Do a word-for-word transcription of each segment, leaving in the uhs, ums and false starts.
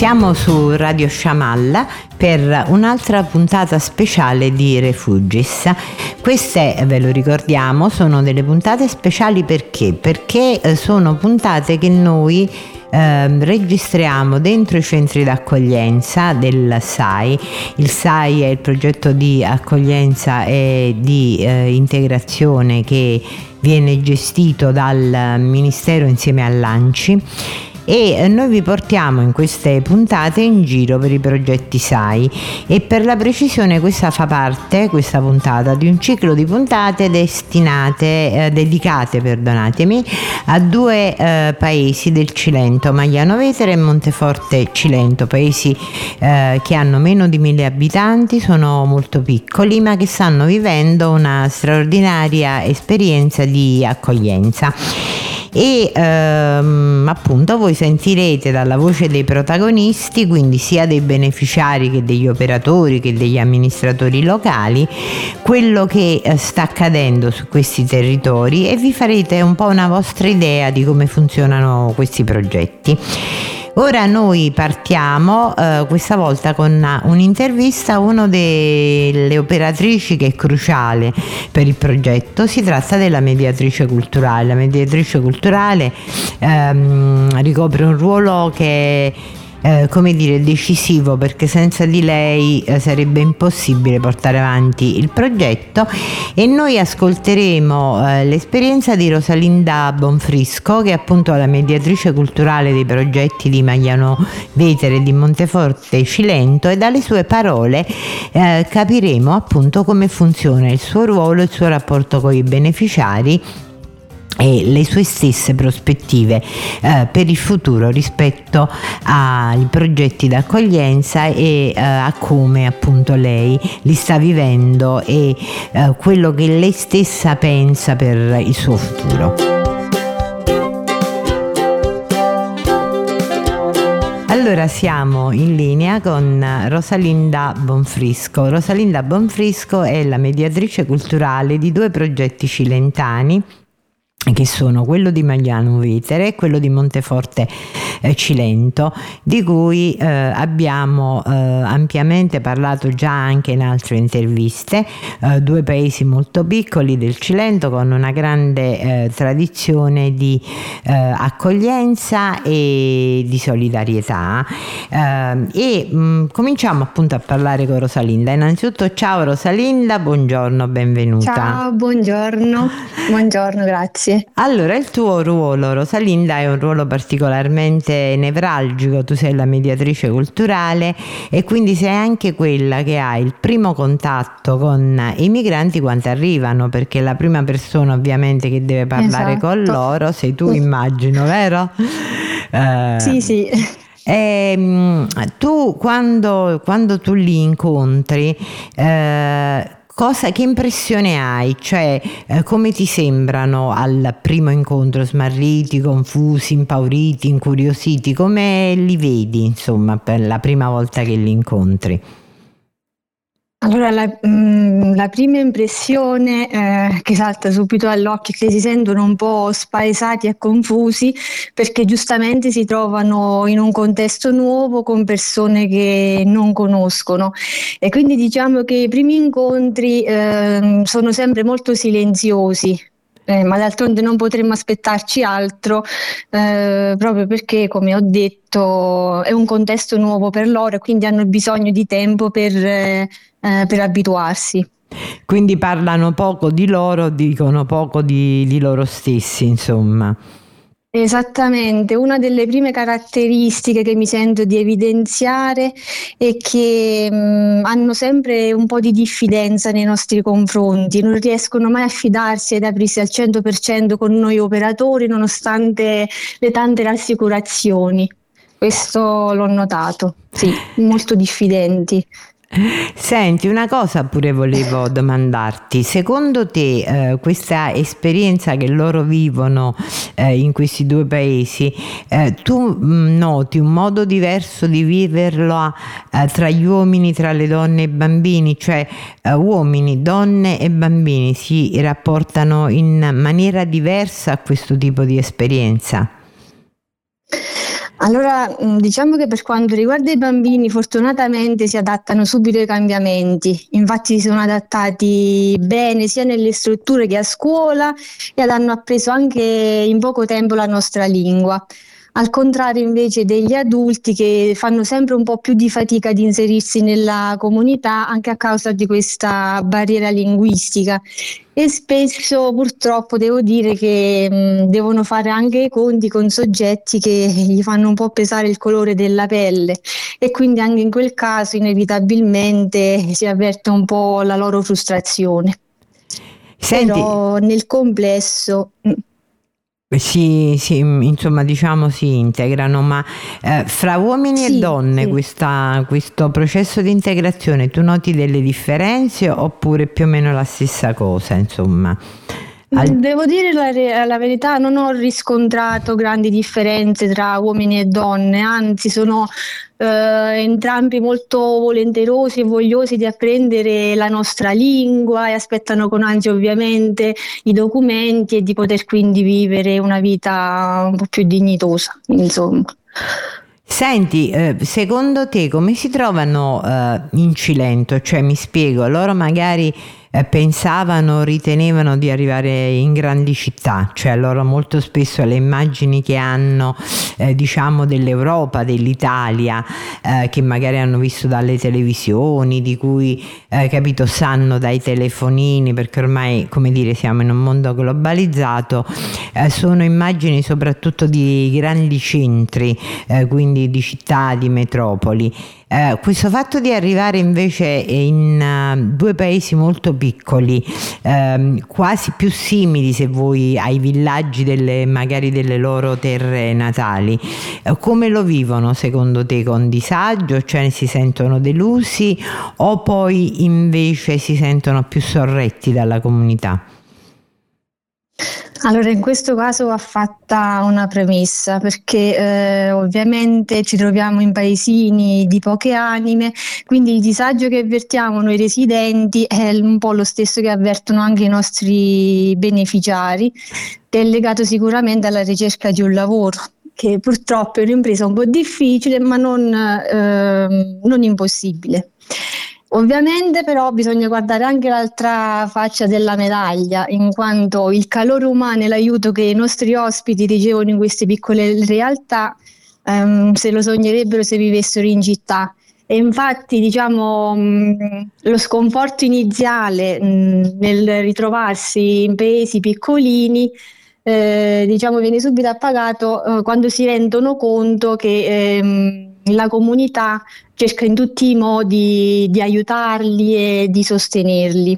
Siamo su Radio Sciamalla per un'altra puntata speciale di Refugis. Queste, ve lo ricordiamo, sono delle puntate speciali perché? Perché sono puntate che noi eh, registriamo dentro i centri d'accoglienza del S A I. Il S A I è il progetto di accoglienza e di eh, integrazione che viene gestito dal Ministero insieme all'ANCI. E noi vi portiamo in queste puntate in giro per i progetti S A I e per la precisione questa fa parte, questa puntata, di un ciclo di puntate destinate, eh, dedicate perdonatemi, a due eh, paesi del Cilento, Magliano Vetere e Monteforte Cilento, paesi eh, che hanno meno di mille abitanti, sono molto piccoli ma che stanno vivendo una straordinaria esperienza di accoglienza. E ehm, appunto voi sentirete dalla voce dei protagonisti, quindi sia dei beneficiari che degli operatori che degli amministratori locali, quello che eh, sta accadendo su questi territori e vi farete un po' una vostra idea di come funzionano questi progetti. Ora noi partiamo eh, questa volta con un'intervista a una delle operatrici che è cruciale per il progetto. Si tratta della mediatrice culturale. La mediatrice culturale ehm, ricopre un ruolo che Eh, come dire decisivo, perché senza di lei eh, sarebbe impossibile portare avanti il progetto, e noi ascolteremo eh, l'esperienza di Rosalinda Bonfrisco, che è appunto la mediatrice culturale dei progetti di Magliano Vetere e di Monteforte Cilento, e dalle sue parole eh, capiremo appunto come funziona il suo ruolo, il suo rapporto con i beneficiari e le sue stesse prospettive eh, per il futuro rispetto ai progetti d'accoglienza e eh, a come appunto lei li sta vivendo e eh, quello che lei stessa pensa per il suo futuro. Allora siamo in linea con Rosalinda Bonfrisco. Rosalinda Bonfrisco è la mediatrice culturale di due progetti cilentani, che sono quello di Magliano Vetere e quello di Monteforte eh, Cilento, di cui eh, abbiamo eh, ampiamente parlato già anche in altre interviste. Eh, due paesi molto piccoli del Cilento con una grande eh, tradizione di eh, accoglienza e di solidarietà. Eh, e mh, cominciamo appunto a parlare con Rosalinda. Innanzitutto ciao Rosalinda, buongiorno, benvenuta. Ciao, buongiorno, buongiorno, grazie. Allora, il tuo ruolo, Rosalinda, è un ruolo particolarmente nevralgico. Tu sei la mediatrice culturale e quindi sei anche quella che ha il primo contatto con i migranti quando arrivano, perché la prima persona ovviamente che deve parlare esatto. con loro sei tu, immagino, vero? Uh, sì, sì. E, tu quando, quando tu li incontri, eh, Cosa, che impressione hai? Cioè, eh, come ti sembrano al primo incontro? Smarriti, confusi, impauriti, incuriositi? Come li vedi, insomma, per la prima volta che li incontri? Allora, la, mh, la prima impressione eh, che salta subito all'occhio è che si sentono un po' spaesati e confusi, perché giustamente si trovano in un contesto nuovo con persone che non conoscono, e quindi diciamo che i primi incontri eh, sono sempre molto silenziosi. Eh, ma d'altronde non potremmo aspettarci altro, eh, proprio perché, come ho detto, è un contesto nuovo per loro e quindi hanno bisogno di tempo per, eh, per abituarsi. Quindi parlano poco di loro, dicono poco di, di loro stessi, insomma. Esattamente, una delle prime caratteristiche che mi sento di evidenziare è che mh, hanno sempre un po' di diffidenza nei nostri confronti, non riescono mai a fidarsi ed aprirsi al cento per cento con noi operatori, nonostante le tante rassicurazioni. Questo l'ho notato, sì, molto diffidenti. Senti, una cosa pure volevo domandarti: secondo te eh, questa esperienza che loro vivono eh, in questi due paesi, eh, tu mh, noti un modo diverso di viverlo eh, tra gli uomini, tra le donne e i bambini? Cioè eh, uomini, donne e bambini si rapportano in maniera diversa a questo tipo di esperienza? Allora, mh, diciamo che per quanto riguarda i bambini, fortunatamente si adattano subito ai cambiamenti. Infatti si sono adattati bene sia nelle strutture che a scuola ed hanno appreso anche in poco tempo la nostra lingua. Al contrario invece degli adulti che fanno sempre un po' più di fatica ad inserirsi nella comunità anche a causa di questa barriera linguistica. E spesso purtroppo devo dire che mh, devono fare anche i conti con soggetti che gli fanno un po' pesare il colore della pelle e quindi anche in quel caso inevitabilmente si avverte un po' la loro frustrazione. Senti, Però nel complesso mh, sì, sì, insomma, diciamo si integrano, ma eh, fra uomini e sì, donne sì. questa- questo processo di integrazione, tu noti delle differenze oppure più o meno la stessa cosa, insomma? Al- Devo dire la, re- la verità, non ho riscontrato grandi differenze tra uomini e donne, anzi sono eh, entrambi molto volenterosi e vogliosi di apprendere la nostra lingua e aspettano con ansia ovviamente i documenti e di poter quindi vivere una vita un po' più dignitosa, insomma. Senti, eh, secondo te come si trovano eh, in Cilento? Cioè, mi spiego, loro magari eh, pensavano, ritenevano di arrivare in grandi città, cioè loro molto spesso le immagini che hanno, eh, diciamo, dell'Europa, dell'Italia, eh, che magari hanno visto dalle televisioni, di cui, eh, capito, sanno dai telefonini, perché ormai, come dire, siamo in un mondo globalizzato, eh, sono immagini soprattutto di grandi centri, eh, quindi di città, di metropoli. Eh, questo fatto di arrivare invece in uh, due paesi molto piccoli, ehm, quasi più simili se vuoi ai villaggi delle, magari delle loro terre natali, eh, come lo vivono secondo te? Con disagio, cioè si sentono delusi o poi invece si sentono più sorretti dalla comunità? Allora, in questo caso va fatta una premessa perché eh, ovviamente ci troviamo in paesini di poche anime, quindi il disagio che avvertiamo noi residenti è un po' lo stesso che avvertono anche i nostri beneficiari, che è legato sicuramente alla ricerca di un lavoro, che purtroppo è un'impresa un po' difficile, ma non, ehm, non impossibile. Ovviamente però bisogna guardare anche l'altra faccia della medaglia, in quanto il calore umano e l'aiuto che i nostri ospiti ricevono in queste piccole realtà, ehm, se lo sognerebbero se vivessero in città. E infatti, diciamo, mh, lo sconforto iniziale mh, nel ritrovarsi in paesi piccolini, eh, diciamo, viene subito appagato eh, quando si rendono conto che ehm, la comunità cerca in tutti i modi di aiutarli e di sostenerli.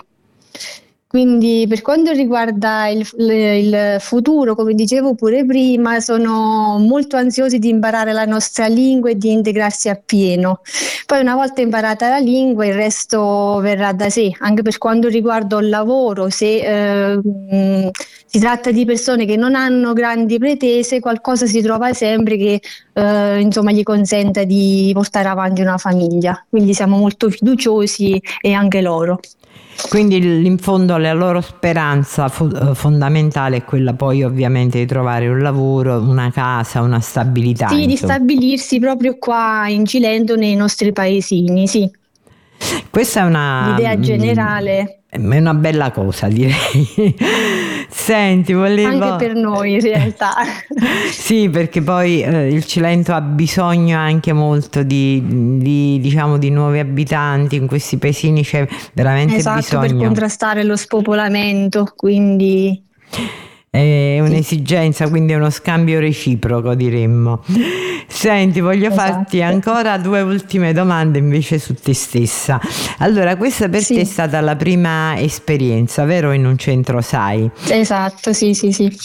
Quindi per quanto riguarda il, il futuro, come dicevo pure prima, sono molto ansiosi di imparare la nostra lingua e di integrarsi appieno. Poi una volta imparata la lingua il resto verrà da sé, anche per quanto riguarda il lavoro, se eh, mh, si tratta di persone che non hanno grandi pretese, qualcosa si trova sempre che eh, insomma gli consenta di portare avanti una famiglia. Quindi siamo molto fiduciosi e anche loro. Quindi in fondo la loro speranza fo- fondamentale è quella poi ovviamente di trovare un lavoro, una casa, una stabilità, Sì, di insomma. stabilirsi proprio qua in Cilento, nei nostri paesini, sì. Questa è una, L'idea mm, generale, è una bella cosa, direi. Senti, anche volevo... per noi in realtà. Sì, perché poi eh, il Cilento ha bisogno anche molto di, di, diciamo, di nuovi abitanti, in questi paesini c'è veramente Esatto, per bisogno. contrastare lo spopolamento, quindi È sì, un'esigenza, quindi è uno scambio reciproco, diremmo. Senti, voglio farti esatto. ancora due ultime domande invece su te stessa. Allora, questa per te è Sì, stata la prima esperienza, vero? In un centro S A I. esatto, sì, sì, sì.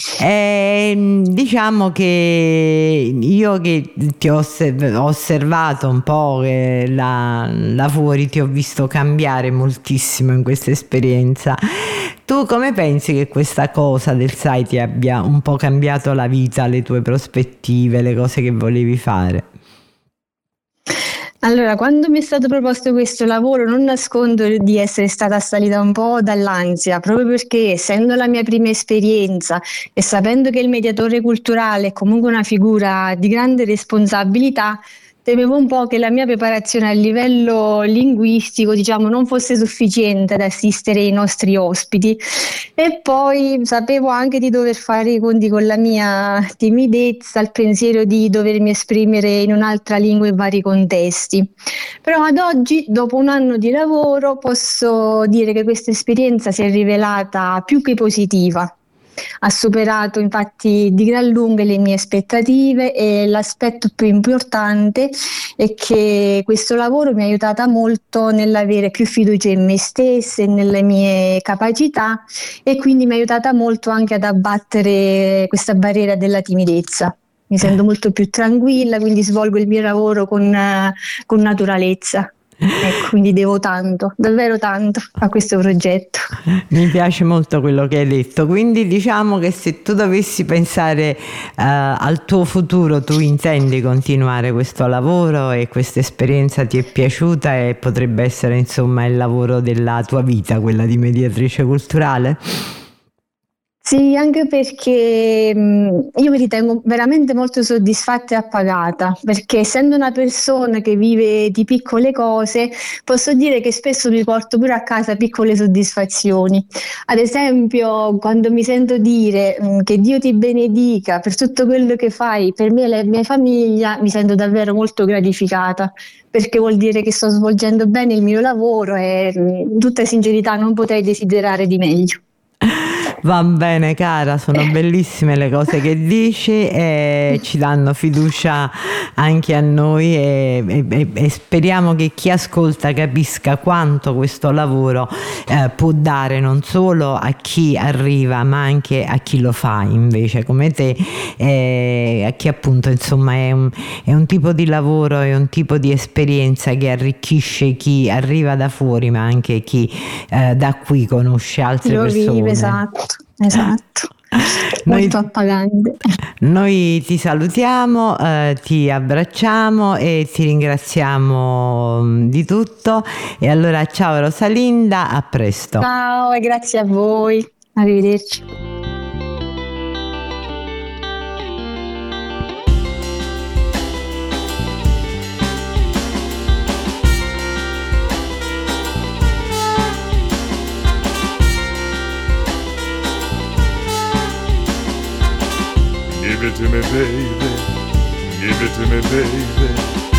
E, diciamo che io che ti ho osserv- ho osservato un po' che là, là fuori, ti ho visto cambiare moltissimo in questa esperienza. Tu come pensi che questa cosa del S A I ti abbia un po' cambiato la vita, le tue prospettive, le cose che volevi fare? Allora, quando mi è stato proposto questo lavoro, non nascondo di essere stata assalita un po' dall'ansia, proprio perché essendo la mia prima esperienza e sapendo che il mediatore culturale è comunque una figura di grande responsabilità, temevo un po' che la mia preparazione a livello linguistico, diciamo, non fosse sufficiente ad assistere i nostri ospiti. E poi sapevo anche di dover fare i conti con la mia timidezza, il pensiero di dovermi esprimere in un'altra lingua in vari contesti. Però ad oggi, dopo un anno di lavoro, posso dire che questa esperienza si è rivelata più che positiva. Ha superato infatti di gran lunga le mie aspettative e l'aspetto più importante è che questo lavoro mi ha aiutata molto nell'avere più fiducia in me stessa e nelle mie capacità e quindi mi ha aiutata molto anche ad abbattere questa barriera della timidezza. Mi sento molto più tranquilla, quindi svolgo il mio lavoro con, eh, con naturalezza. Ecco, quindi devo tanto, davvero tanto a questo progetto. Mi piace molto quello che hai detto, quindi diciamo che se tu dovessi pensare uh, al tuo futuro, tu intendi continuare questo lavoro e questa esperienza ti è piaciuta e potrebbe essere insomma il lavoro della tua vita, quella di mediatrice culturale? Sì, anche perché mh, io mi ritengo veramente molto soddisfatta e appagata, perché essendo una persona che vive di piccole cose, posso dire che spesso mi porto pure a casa piccole soddisfazioni. Ad esempio, quando mi sento dire mh, che Dio ti benedica per tutto quello che fai per me e la mia famiglia, mi sento davvero molto gratificata, perché vuol dire che sto svolgendo bene il mio lavoro e mh, in tutta sincerità non potrei desiderare di meglio. Va bene cara, sono bellissime le cose che dici e ci danno fiducia anche a noi e, e, e speriamo che chi ascolta capisca quanto questo lavoro eh, può dare non solo a chi arriva ma anche a chi lo fa invece come te, eh, a chi appunto insomma è un, è un tipo di lavoro, è un tipo di esperienza che arricchisce chi arriva da fuori ma anche chi eh, da qui conosce altre Lo persone. vive, esatto. Esatto, molto noi, appagante. Noi ti salutiamo, eh, ti abbracciamo e ti ringraziamo di tutto e allora ciao Rosalinda, a presto. Ciao e grazie a voi, arrivederci. Give it to me, baby. Give it to me, baby.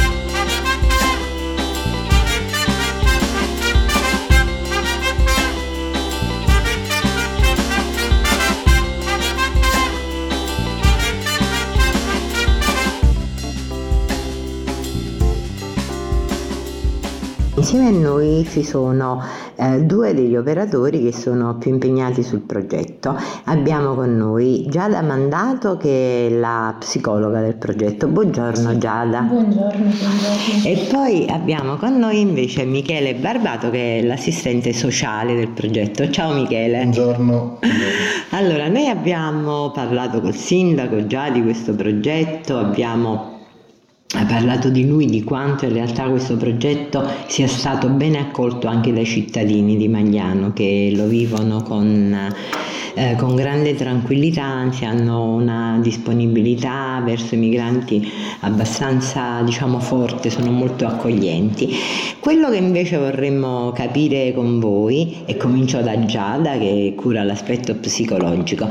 Insieme a noi ci sono eh, due degli operatori che sono più impegnati sul progetto. Abbiamo con noi Giada Mandato che è la psicologa del progetto. Buongiorno Giada. Buongiorno, buongiorno. E poi abbiamo con noi invece Michele Barbato che è l'assistente sociale del progetto. Ciao Michele. Buongiorno. Allora, noi abbiamo parlato col sindaco già di questo progetto, abbiamo ha parlato di lui, di quanto in realtà questo progetto sia stato bene accolto anche dai cittadini di Magliano che lo vivono con, eh, con grande tranquillità, anzi hanno una disponibilità verso i migranti abbastanza diciamo forte, sono molto accoglienti. Quello che invece vorremmo capire con voi, e comincio da Giada che cura l'aspetto psicologico.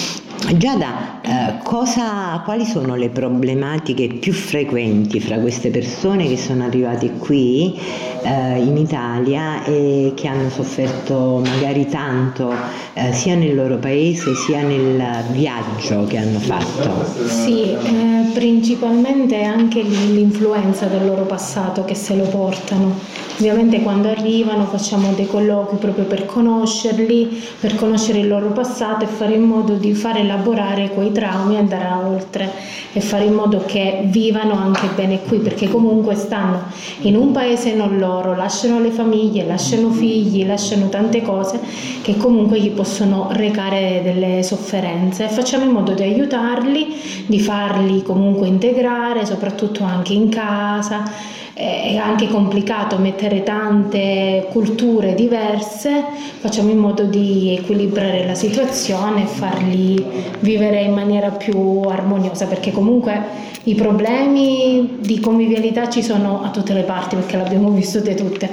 Giada, eh, cosa, quali sono le problematiche più frequenti fra queste persone che sono arrivate qui eh, in Italia e che hanno sofferto magari tanto eh, sia nel loro paese sia nel viaggio che hanno fatto? Sì, eh, principalmente anche l'influenza del loro passato che se lo portano. Ovviamente quando arrivano facciamo dei colloqui proprio per conoscerli, per conoscere il loro passato e fare in modo di far elaborare quei traumi e andare oltre e fare in modo che vivano anche bene qui, perché comunque stanno in un paese non loro, lasciano le famiglie, lasciano figli, lasciano tante cose che comunque gli possono recare delle sofferenze e facciamo in modo di aiutarli, di farli comunque integrare, soprattutto anche in casa. è anche complicato mettere tante culture diverse, facciamo in modo di equilibrare la situazione e farli vivere in maniera più armoniosa, perché comunque i problemi di convivialità ci sono a tutte le parti, perché l'abbiamo vissute tutte.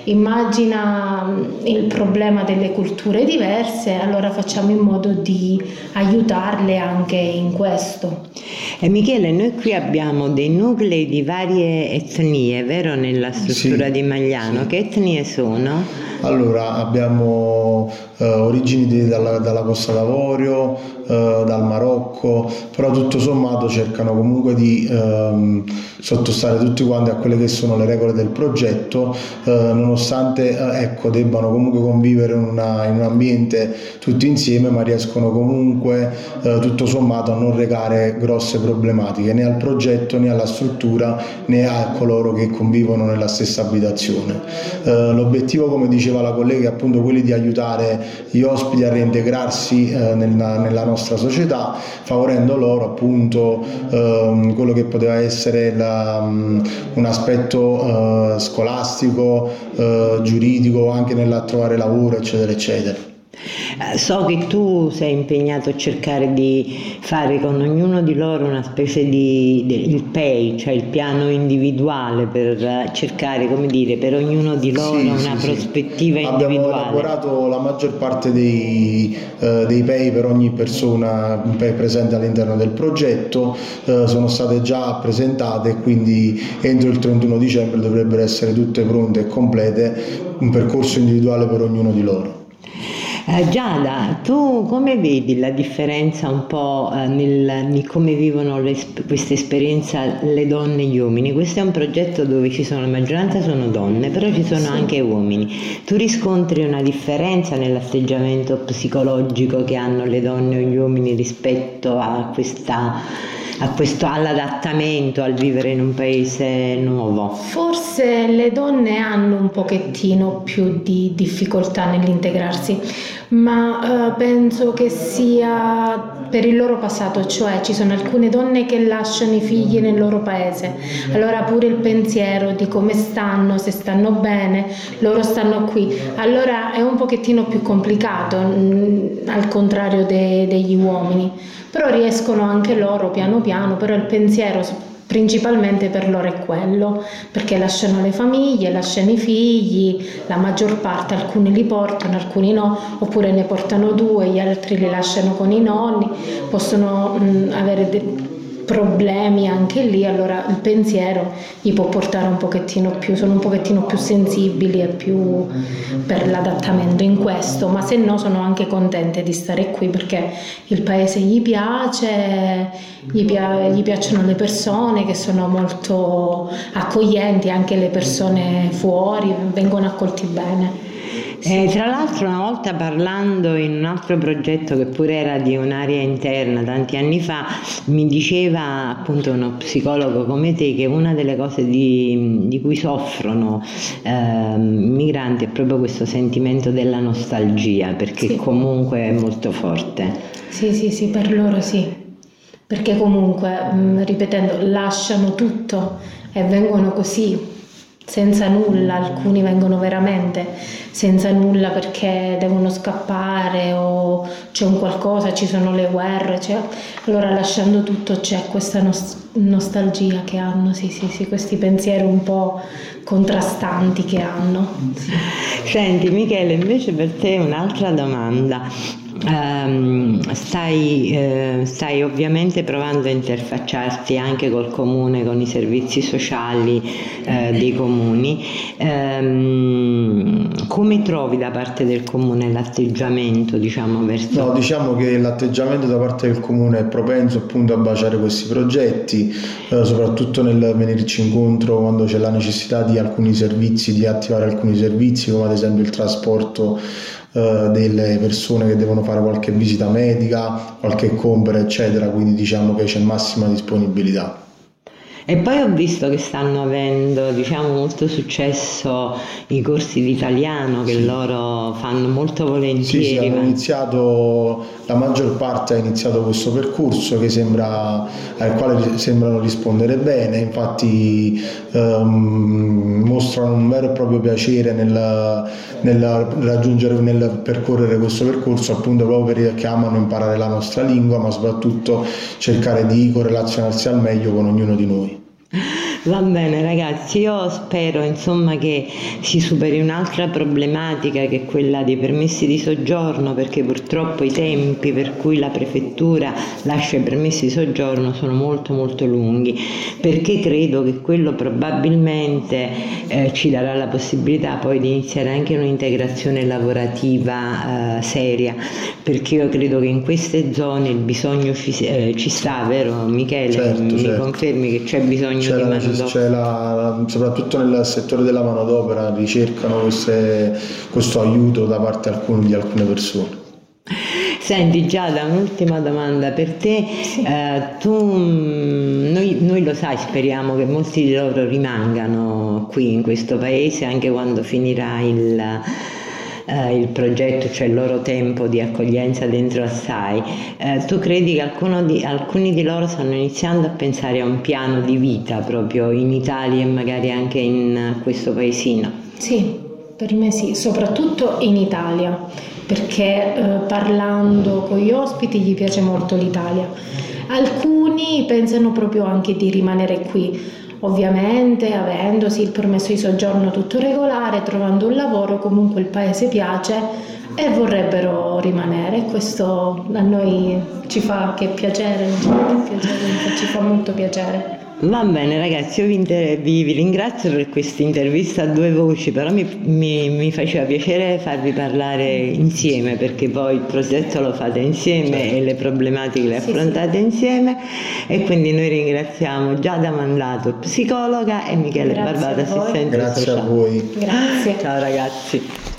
Immagina il problema delle culture diverse, allora facciamo in modo di aiutarle anche in questo. E Michele, noi qui abbiamo dei nuclei di varie etnie, vero, nella struttura Sì, di Magliano? sì. Che etnie sono? Allora, abbiamo eh, origini di- dalla, dalla Costa d'Avorio, eh, dal Marocco, però tutto sommato cercano comunque di ehm, sottostare tutti quanti a quelle che sono le regole del progetto, eh, nonostante eh, ecco, debbano comunque convivere in, una- in un ambiente tutti insieme, ma riescono comunque eh, tutto sommato a non recare grosse problematiche né al progetto né alla struttura né a coloro che convivono nella stessa abitazione. Eh, l'obiettivo, come diceva la collega, è appunto quello di aiutare gli ospiti a reintegrarsi eh, nella, nella nostra società, favorendo loro appunto ehm, quello che poteva essere la, um, un aspetto eh, scolastico, eh, giuridico, anche nel trovare lavoro, eccetera, eccetera. Eh, So che tu sei impegnato a cercare di fare con ognuno di loro una specie di, di- il P E I, cioè il piano individuale, per eh, cercare, come dire, per ognuno di loro Sì, una sì, sì. prospettiva Abbiamo individuale. elaborato la maggior parte dei, eh, dei P E I per ogni persona P E I presente all'interno del progetto, eh, sono state già presentate e quindi entro il trentuno dicembre dovrebbero essere tutte pronte e complete, un percorso individuale per ognuno di loro. Eh, Giada, tu come vedi la differenza un po' eh, nel, nel come vivono le esp- questa esperienza le donne e gli uomini? Questo è un progetto dove ci sono, la maggioranza sono donne, però ci sono anche uomini. Tu riscontri una differenza nell'atteggiamento psicologico che hanno le donne o gli uomini rispetto a questa, a questo, all'adattamento, al vivere in un paese nuovo? Forse le donne hanno un pochettino più di difficoltà nell'integrarsi, ma eh, penso che sia per il loro passato, cioè ci sono alcune donne che lasciano i figli nel loro paese, allora pure il pensiero di come stanno, se stanno bene, loro stanno qui, allora è un pochettino più complicato, mh, al contrario de- degli uomini, però riescono anche loro piano piano, però il pensiero principalmente per loro è quello, perché lasciano le famiglie, lasciano i figli, la maggior parte, alcuni li portano, alcuni no, oppure ne portano due, gli altri li lasciano con i nonni, possono mh, avere dei problemi anche lì, allora il pensiero gli può portare un pochettino più, sono un pochettino più sensibili e più per l'adattamento in questo, ma se no sono anche contente di stare qui perché il paese gli piace, gli, pia- gli piacciono le persone che sono molto accoglienti, anche le persone fuori vengono accolti bene. Eh, tra l'altro una volta parlando in un altro progetto che pure era di un'area interna tanti anni fa, mi diceva appunto uno psicologo come te che una delle cose di, di cui soffrono eh, i migranti è proprio questo sentimento della nostalgia, perché Sì. comunque è molto forte. Sì, sì, sì, per loro sì, perché comunque, mh, ripetendo, lasciano tutto e vengono così, senza nulla, alcuni vengono veramente senza nulla perché devono scappare o c'è un qualcosa, ci sono le guerre, cioè, allora lasciando tutto c'è questa nos- nostalgia che hanno, sì, sì, sì, questi pensieri un po' contrastanti che hanno. Sì. Senti Michele, invece per te un'altra domanda. Ehm, stai, eh, stai ovviamente provando a interfacciarti anche col comune, con i servizi sociali eh, dei comuni. Ehm, come trovi da parte del comune l'atteggiamento, diciamo, verso... No, diciamo che l'atteggiamento da parte del comune è propenso appunto a baciare questi progetti, eh, soprattutto nel venirci incontro quando c'è la necessità di alcuni servizi, di attivare alcuni servizi, come ad esempio il trasporto eh, delle persone che devono fare qualche visita medica, qualche compera, eccetera, quindi diciamo che c'è massima disponibilità. E poi ho visto che stanno avendo, diciamo, molto successo i corsi di italiano che Sì. loro fanno molto volentieri. Sì, sì, hanno ma- iniziato, la maggior parte ha iniziato questo percorso che sembra, al quale sembrano rispondere bene, infatti ehm, mostrano un vero e proprio piacere nel, nel raggiungere, nel percorrere questo percorso, appunto proprio perché amano imparare la nostra lingua, ma soprattutto cercare di correlazionarsi al meglio con ognuno di noi. Va bene ragazzi, io spero insomma che si superi un'altra problematica che è quella dei permessi di soggiorno, perché purtroppo i tempi per cui la prefettura lascia i permessi di soggiorno sono molto molto lunghi, perché credo che quello probabilmente eh, ci darà la possibilità poi di iniziare anche un'integrazione lavorativa eh, seria, perché io credo che in queste zone il bisogno ci, eh, ci sta, vero Michele? Certo, Mi certo. confermi che c'è bisogno C'è di la, manodopera? c'è la- soprattutto nel settore della manodopera ricercano queste- questo aiuto da parte alcun- di alcune persone. Senti Giada, un'ultima domanda per te. Eh, tu, mm, noi, noi lo sai, speriamo che molti di loro rimangano qui in questo paese anche quando finirà il, eh, il progetto, cioè il loro tempo di accoglienza dentro Assai. Eh, tu credi che alcuno di, alcuni di loro stanno iniziando a pensare a un piano di vita proprio in Italia e magari anche in questo paesino? Sì, per me sì, soprattutto in Italia, perché eh, parlando con gli ospiti gli piace molto l'Italia. Alcuni pensano proprio anche di rimanere qui, ovviamente avendosi il permesso di soggiorno tutto regolare, trovando un lavoro, comunque il paese piace e vorrebbero rimanere. Questo a noi ci fa che piacere, ci fa che piacere, ci fa molto piacere. Va bene ragazzi, io vi, inter- vi- vi ringrazio per questa intervista a due voci, però mi, mi- mi faceva piacere farvi parlare insieme, perché voi il progetto lo fate insieme e le problematiche le Sì, affrontate insieme, e quindi noi ringraziamo Giada Mandato, psicologa, e Michele Grazie Barbata, a voi. assistente Grazie a sociale. voi. Grazie. Ciao ragazzi.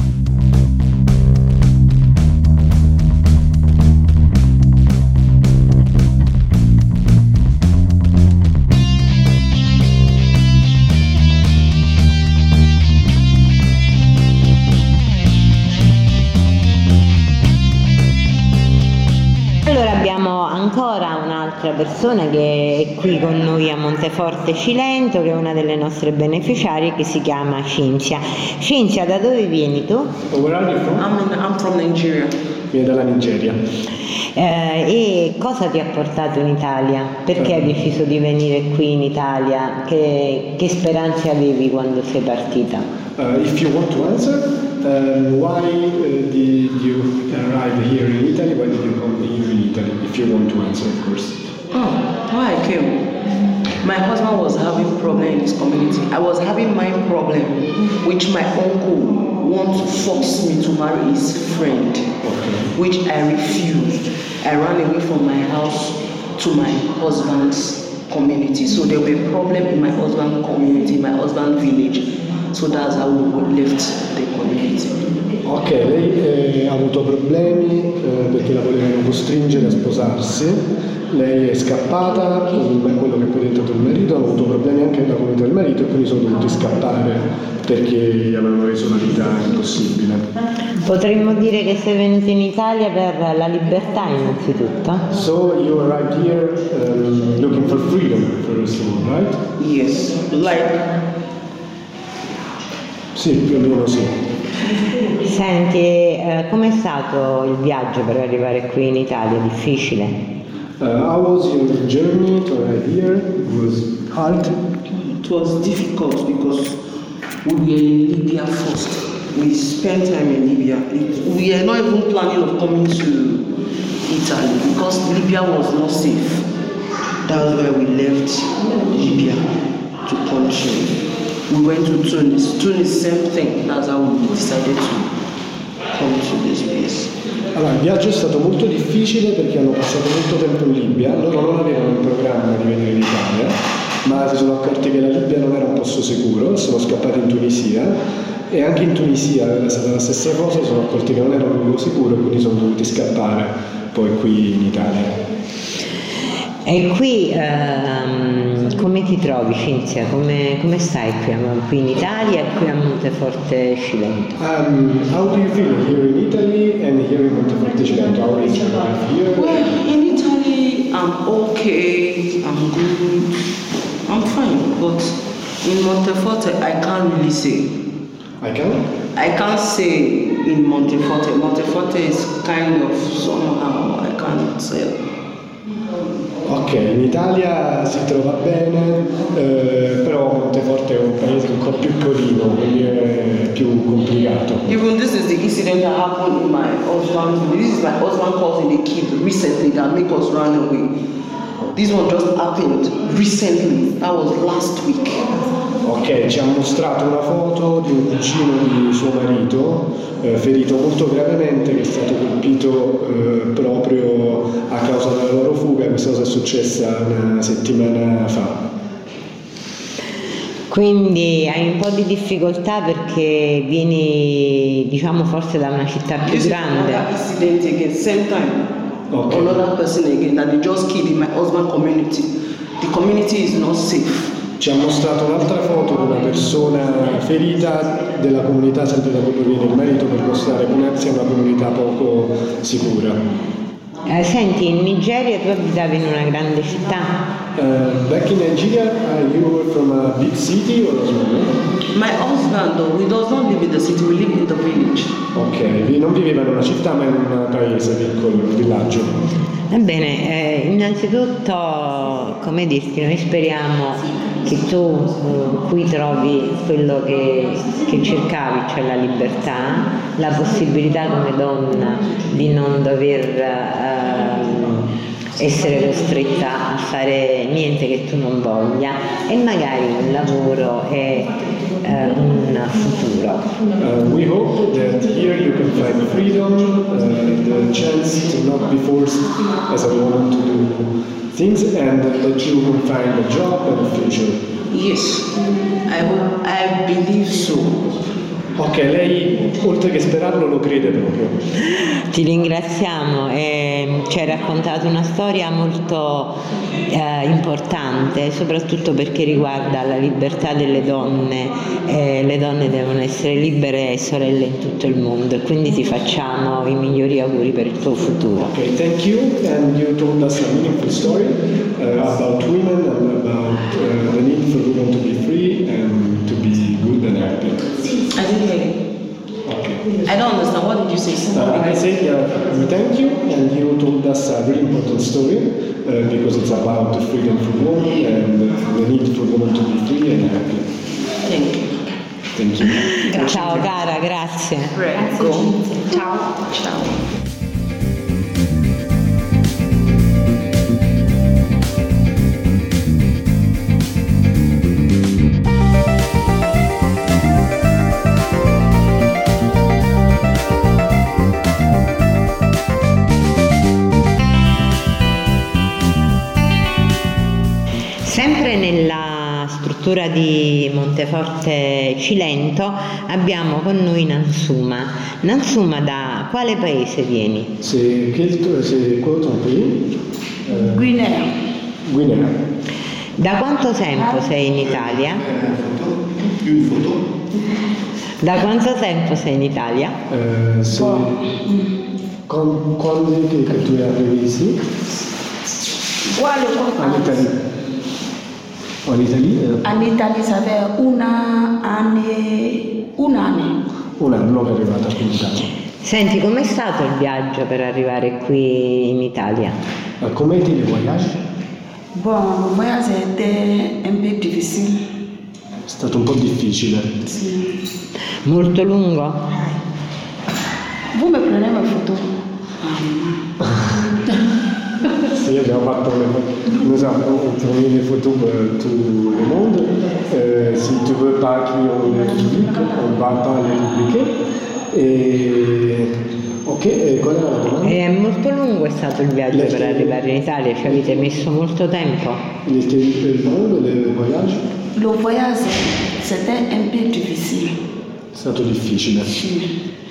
Allora abbiamo ancora un'altra persona che è qui con noi a Monteforte Cilento, che è una delle nostre beneficiarie, che si chiama Cinzia. Cinzia, da dove vieni tu? Where are you from? I'm, in, I'm from Nigeria. Viene dalla Nigeria. Eh, e cosa ti ha portato in Italia? Perché hai deciso di venire qui in Italia? Che, che speranze avevi quando sei partita? Uh, if you want to answer, um, why uh, did you arrive here in Italy? Why did you come here in Italy? If you want to answer, of course. Oh, why I came? My husband was having problem in his community. I was having my problem, which my uncle want to force me to marry his friend, which I refused. I ran away from my house to my husband's community. So there were problem in my husband's community, my husband's village. So that's how we left the community. Ok, lei eh, ha avuto problemi eh, perché la volevano costringere a sposarsi, lei è scappata, eh, quello che poi è diventato il marito, hanno avuto problemi anche nella comunità del marito e quindi sono dovuti scappare perché gli avevano reso la vita impossibile. Potremmo dire che sei venuta in Italia per la libertà innanzitutto? So you arrived here um, looking for freedom, first of all, right? Yes, like Sì, più o meno sì. Senti, eh, com'è stato il viaggio per arrivare qui in Italia? Difficile? Uh, how was your journey to arrive here? It was hard. it was difficult because we were in Libya first. We spent time in Libya. It, we were not even planning of coming to Italy because Libya was not safe. That's why we left Libya to come to. We went to Tunis. Tunis, same thing. That's how we decided to come to this place. Allora, il viaggio è stato molto difficile perché hanno passato molto tempo in Libia, loro non avevano in programma di venire in Italia, ma si sono accorti che la Libia non era un posto sicuro, sono scappati in Tunisia e anche in Tunisia era stata la stessa cosa, si sono accorti che non era un luogo sicuro e quindi sono dovuti scappare poi qui in Italia. E qui ehm, come ti trovi, Cinzia? Come, come stai qui, qui in Italia e qui a Monteforte Cilento? Um, how do you feel here in Italy and here in Monteforte Cilento? How is your life here? Well, in Italy, I'm okay, I'm good, I'm fine, but in Monteforte, I can't really say. I can? I can't say in Monteforte. Monteforte is kind of somehow, I can't say. Ok, in Italia si trova bene, eh, però Monteforte è un paese un po' più piccolino, quindi è più complicato. Even this is the incident that happened in my husband. This is my husband causing a kid recently that made us run away. This one just happened recently, that was last week. Ok, ci ha mostrato una foto di un cugino di suo marito, eh, ferito molto gravemente, che è stato colpito eh, proprio a causa della loro fuga. Questa cosa è successa una settimana fa. Quindi hai un po' di difficoltà perché vieni, diciamo, forse da una città più This grande. is another incident again, same time. Okay. Another person again that they just killed in my husband community. The community is not safe. Ci ha mostrato un'altra foto di una persona ferita della comunità sempre da cui proviene il marito, per mostrare come sia una comunità poco sicura. Eh, senti, in Nigeria tu abitavi in una grande città? Uh, back in Nigeria, uh, you were from a big city or a small? My husband, though, we does not live in the city, we live in the village. Ok, vi- non viveva in una città ma in un paese piccolo, un villaggio. Ebbene, eh, innanzitutto, come dirti, noi speriamo che tu eh, qui trovi quello che, che cercavi, cioè la libertà, la possibilità come donna di non dover ehm, essere costretta a fare niente che tu non voglia, e magari un lavoro e eh, un futuro. Uh, we hope that here you can find freedom, uh, the chance to not be forced as a woman to do things, and that you can find a job and a future. Yes, I hope, I believe so. Ok, lei oltre che sperarlo lo crede proprio. Ti ringraziamo, e ci hai raccontato una storia molto eh, importante, soprattutto perché riguarda la libertà delle donne. Eh, le donne devono essere libere e sorelle in tutto il mondo, e quindi ti facciamo i migliori auguri per il tuo futuro. Ok, thank you, and you told us a meaningful story uh, about women and about uh, the need for women to be free and to be good and happy. I didn't hear you. Okay. I don't understand. What did you say? Uh, I said uh, we thank you, and you told us a very important story uh, because it's about the freedom for women and uh, the need for women to be free and happy. Thank you. Thank you. Ciao cara, grazie. Prego. Ciao. Ciao. Sempre nella struttura di Monteforte Cilento abbiamo con noi Nansuma. Nansuma, da quale paese vieni? C'est quel c'est quoi ton pays? Euh, Guinea. Guinea. Da quanto tempo sei in Italia? Une photo. Da quanto tempo sei in Italia? Euh, c'est quand quand est-ce que tu es arrivé ici? En Italie. En Italie? Euh, En Italia ça fait una année, un anno. un anno che è arrivata qui in Italia. Senti, com'è stato il viaggio per arrivare qui in Italia? Uh, Comment était le voyage? Bon, le voyage était un peu difficile. È stato un po' difficile. Si. Molto lungo? Vous me prenez ma photo? Sì, abbiamo fatto le, nous avons tourné les photos pour tout le monde. Euh, si tu veux pas qu'on les publie, on va pas les publier. Et ok, e qual era la domanda? È molto lungo è stato il viaggio Lei- per arrivare in Italia, ci avete messo molto tempo? Il était long le voyage? Le voyage c'était un peu difficile. È stato difficile. Si.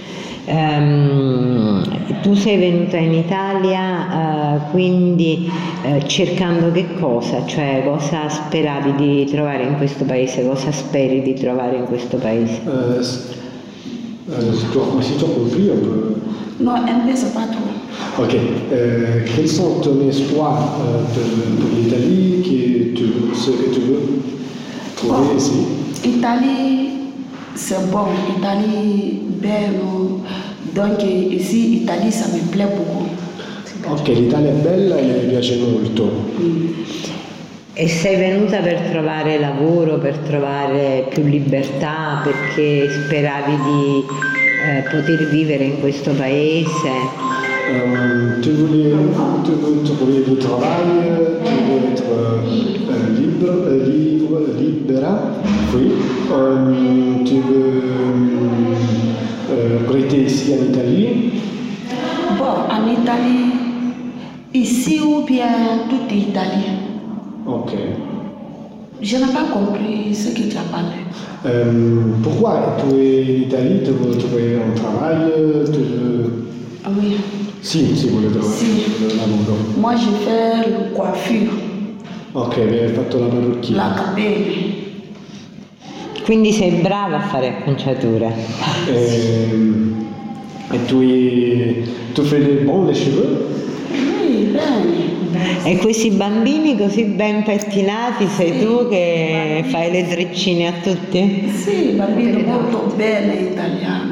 Um, tu sei venuta in Italia uh, quindi uh, cercando che cosa? Cioè cosa speravi di trovare in questo paese? Cosa speri di trovare in questo paese? Euh, euh, si tu si tu as compris un peu. Non, un peu, c'est pas trop. Ok. Euh, quels sont tes espoirs euh, pour, pour l'Italie que tu, ce que tu veux trouver Bon, ici? Italie, c'est bon. Italie, belle. Donc ici, Italie, ça me plaît beaucoup. Ok, l'Italia è bella e mi piace molto. E sei venuta per trovare lavoro, per trovare più libertà, perché speravi di eh, poter vivere in questo paese? Euh, tu voulais, tu veux trouver du travail, tu veux être euh, libre, euh, libre, libera, oui. Euh, tu veux euh, prêter ici en Italie. Bon, en Italie, ici ou bien toute l'Italie. Ok. Je n'ai pas compris ce que tu as parlé. Euh, pourquoi tu es en Italie, tu veux trouver un travail, tu veux... Ah oui. Sì, sì, voglio trovare Sì. un lavoro. Moi, je fais la coiffure, Ok, mi hai fatto la parrucchiera. la capelle. Quindi sei brava a fare acconciature. Ehm, E tu, hai- tu fai les bons les cheveux? Oui, bene. E questi bambini così ben pettinati sei tu che fai le treccine a tutti? Sì, bambino molto bene italiano.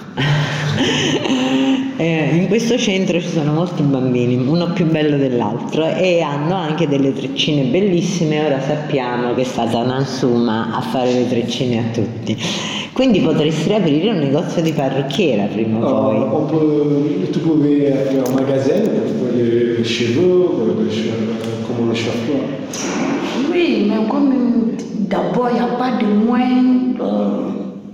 Eh, in questo centro ci sono molti bambini, uno più bello dell'altro, e hanno anche delle treccine bellissime. Ora sappiamo che è stata Nansuma a fare le treccine a tutti. Quindi potresti aprire un negozio di parrucchiera prima o poi. Euh, on peut, tu pouvais faire un magasin pour les, les cheveux, pour les cheveux, comme le chauffeur. Oui, mais comme d'abord, il n'y a pas de moyens. euh,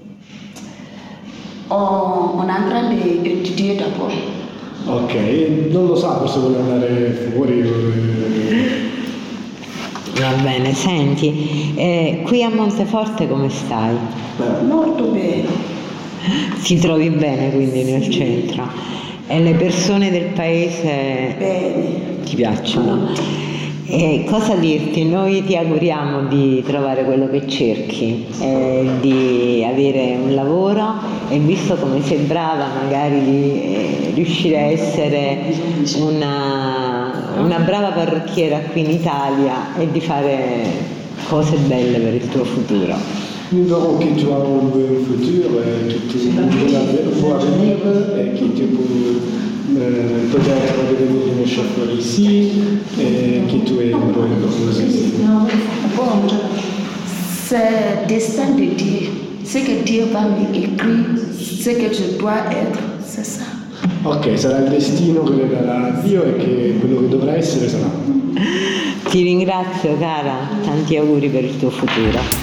on, on est en train d'étudier d'abord. Ok, non lo sa, forse vuole andare fuori. eh, Va bene, senti, eh, qui a Monteforte come stai? Molto bene. Ti trovi bene quindi nel centro? E le persone del paese Bene. ti piacciono? E cosa dirti? Noi ti auguriamo di trovare quello che cerchi, eh, di avere un lavoro, e visto come sei brava magari di eh, riuscire a essere una, una brava parrucchiera qui in Italia e di fare cose belle per il tuo futuro. Nous verrons que tu as un bon futur, et que tu vas venir et que tu peux euh, peut-être devenir une chauffeur ici et que tu es une bonne personne ici. Bon, c'est le destin de Dieu. Ce que Dieu va m'écrire, ce que je dois être, c'est ça. Ok, sarà il destino che le darà Dio e che quello che dovrà essere sarà. Ti ringrazio cara, tanti auguri per il tuo futuro.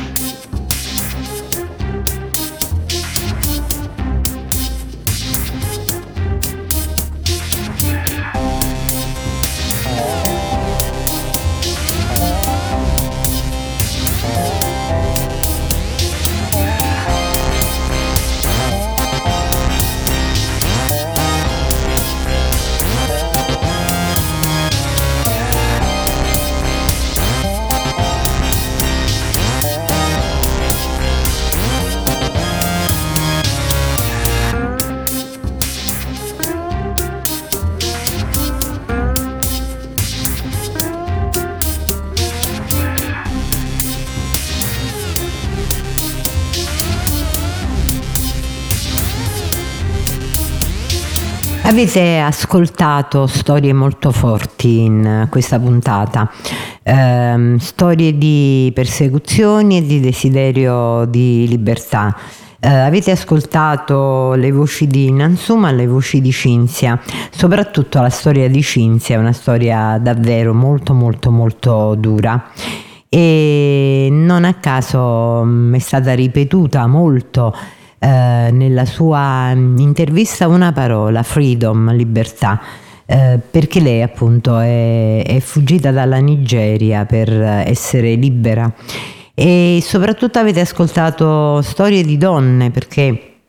Avete ascoltato storie molto forti in questa puntata, ehm, storie di persecuzioni e di desiderio di libertà. Eh, avete ascoltato le voci di Nansuma, le voci di Cinzia, soprattutto la storia di Cinzia, è una storia davvero molto molto molto dura. E non a caso mh, è stata ripetuta molto Eh, nella sua intervista una parola, freedom, libertà, eh, perché lei appunto è, è fuggita dalla Nigeria per essere libera. E soprattutto avete ascoltato storie di donne, perché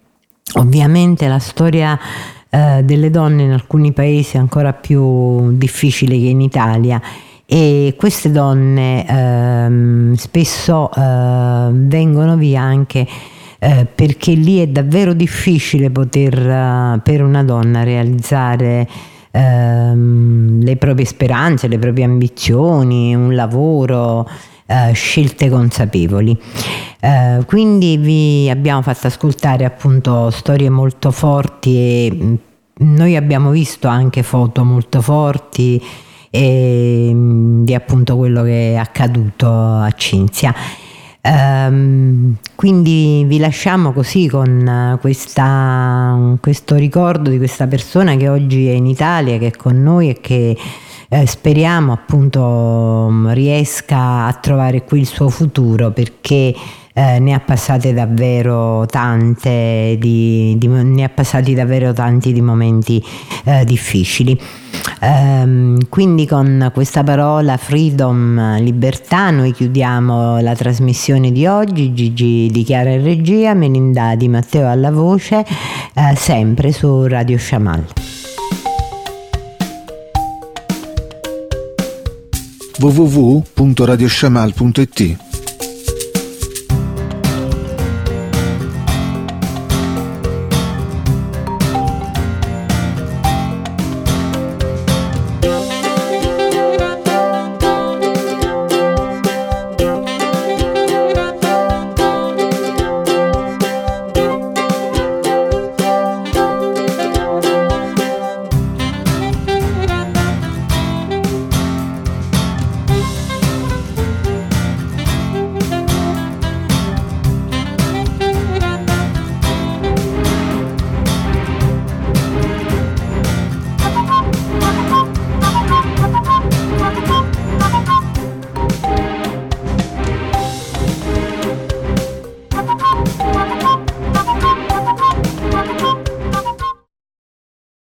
ovviamente la storia eh, delle donne in alcuni paesi è ancora più difficile che in Italia, e queste donne ehm, spesso eh, vengono via anche eh, perché lì è davvero difficile poter uh, per una donna realizzare ehm, le proprie speranze, le proprie ambizioni, un lavoro, eh, scelte consapevoli. Eh, quindi vi abbiamo fatto ascoltare appunto storie molto forti, e noi abbiamo visto anche foto molto forti e di appunto quello che è accaduto a Cinzia. Um, quindi vi lasciamo così con questa, questo ricordo di questa persona che oggi è in Italia, che è con noi e che eh, speriamo appunto riesca a trovare qui il suo futuro, perché Eh, ne ha passate davvero tante di, di, ne ha passati davvero tanti di momenti eh, difficili. Ehm, quindi con questa parola freedom, libertà, noi chiudiamo la trasmissione di oggi. Gigi di Chiara in regia, Melinda di Matteo alla voce, eh, sempre su Radio Shamal. w w w punto radio shamal punto i t